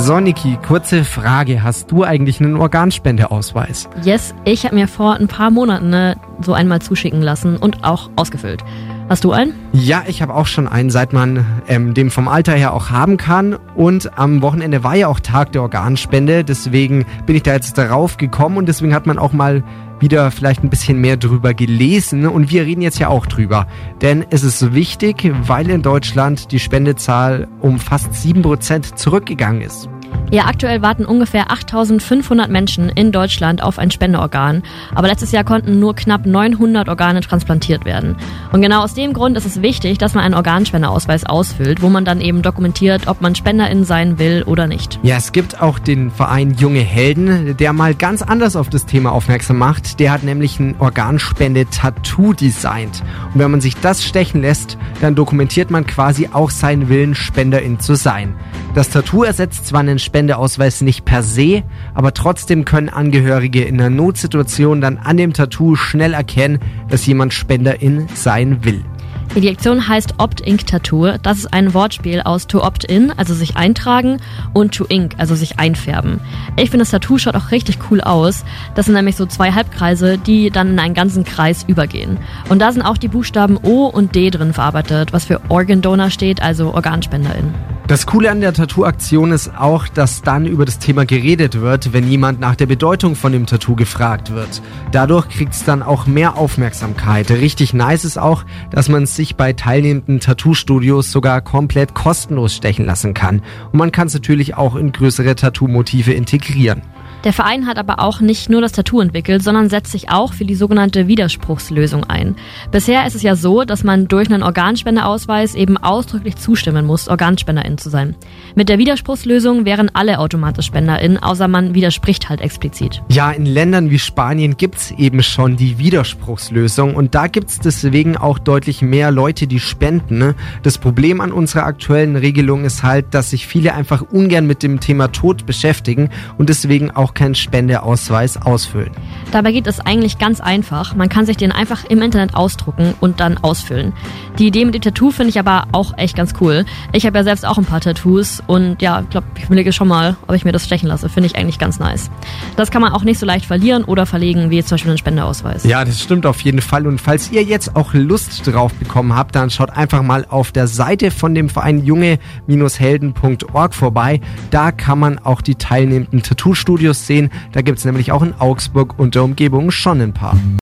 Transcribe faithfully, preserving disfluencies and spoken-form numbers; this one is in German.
So, Niki, kurze Frage. Hast du eigentlich einen Organspendeausweis? Yes, ich habe mir vor ein paar Monaten ne, so einmal zuschicken lassen und auch ausgefüllt. Hast du einen? Ja, ich habe auch schon einen, seit man ähm, den vom Alter her auch haben kann. Und am Wochenende war ja auch Tag der Organspende. Deswegen bin ich da jetzt darauf gekommen und deswegen hat man auch mal wieder vielleicht ein bisschen mehr drüber gelesen. Und wir reden jetzt ja auch drüber. Denn es ist wichtig, weil in Deutschland die Spendezahl um fast sieben Prozent zurückgegangen ist. Ja, aktuell warten ungefähr achttausendfünfhundert Menschen in Deutschland auf ein Spendeorgan. Aber letztes Jahr konnten nur knapp neunhundert Organe transplantiert werden. Und genau aus dem Grund ist es wichtig, dass man einen Organspendeausweis ausfüllt, wo man dann eben dokumentiert, ob man Spenderin sein will oder nicht. Ja, es gibt auch den Verein Junge Helden, der mal ganz anders auf das Thema aufmerksam macht. Der hat nämlich ein Organspende-Tattoo designt. Und wenn man sich das stechen lässt, dann dokumentiert man quasi auch seinen Willen, Spenderin zu sein. Das Tattoo ersetzt zwar einen Spendeausweis nicht per se, aber trotzdem können Angehörige in einer Notsituation dann an dem Tattoo schnell erkennen, dass jemand Spenderin sein will. Die Aktion heißt Opt-Ink-Tattoo. Das ist ein Wortspiel aus to opt-in, also sich eintragen, und to ink, also sich einfärben. Ich finde, das Tattoo schaut auch richtig cool aus. Das sind nämlich so zwei Halbkreise, die dann in einen ganzen Kreis übergehen. Und da sind auch die Buchstaben O und D drin verarbeitet, was für Organ Donor steht, also Organspenderin. Das Coole an der Tattoo-Aktion ist auch, dass dann über das Thema geredet wird, wenn jemand nach der Bedeutung von dem Tattoo gefragt wird. Dadurch kriegt es dann auch mehr Aufmerksamkeit. Richtig nice ist auch, dass man sich bei teilnehmenden Tattoo-Studios sogar komplett kostenlos stechen lassen kann. Und man kann es natürlich auch in größere Tattoo-Motive integrieren. Der Verein hat aber auch nicht nur das Tattoo entwickelt, sondern setzt sich auch für die sogenannte Widerspruchslösung ein. Bisher ist es ja so, dass man durch einen Organspendeausweis eben ausdrücklich zustimmen muss, Organspenderin zu sein. Mit der Widerspruchslösung wären alle automatisch Spenderin, außer man widerspricht halt explizit. Ja, in Ländern wie Spanien gibt's eben schon die Widerspruchslösung und da gibt's deswegen auch deutlich mehr Leute, die spenden. Das Problem an unserer aktuellen Regelung ist halt, dass sich viele einfach ungern mit dem Thema Tod beschäftigen und deswegen auch keinen Spendeausweis ausfüllen. Dabei geht es eigentlich ganz einfach. Man kann sich den einfach im Internet ausdrucken und dann ausfüllen. Die Idee mit dem Tattoo finde ich aber auch echt ganz cool. Ich habe ja selbst auch ein paar Tattoos und ja, ich glaube, ich überlege schon mal, ob ich mir das stechen lasse. Finde ich eigentlich ganz nice. Das kann man auch nicht so leicht verlieren oder verlegen, wie jetzt zum Beispiel einen Spendeausweis. Ja, das stimmt auf jeden Fall. Und falls ihr jetzt auch Lust drauf bekommen habt, dann schaut einfach mal auf der Seite von dem Verein junge Helden punkt org vorbei. Da kann man auch die teilnehmenden Tattoo-Studios sehen. Da gibt es nämlich auch in Augsburg und der Umgebung schon ein paar.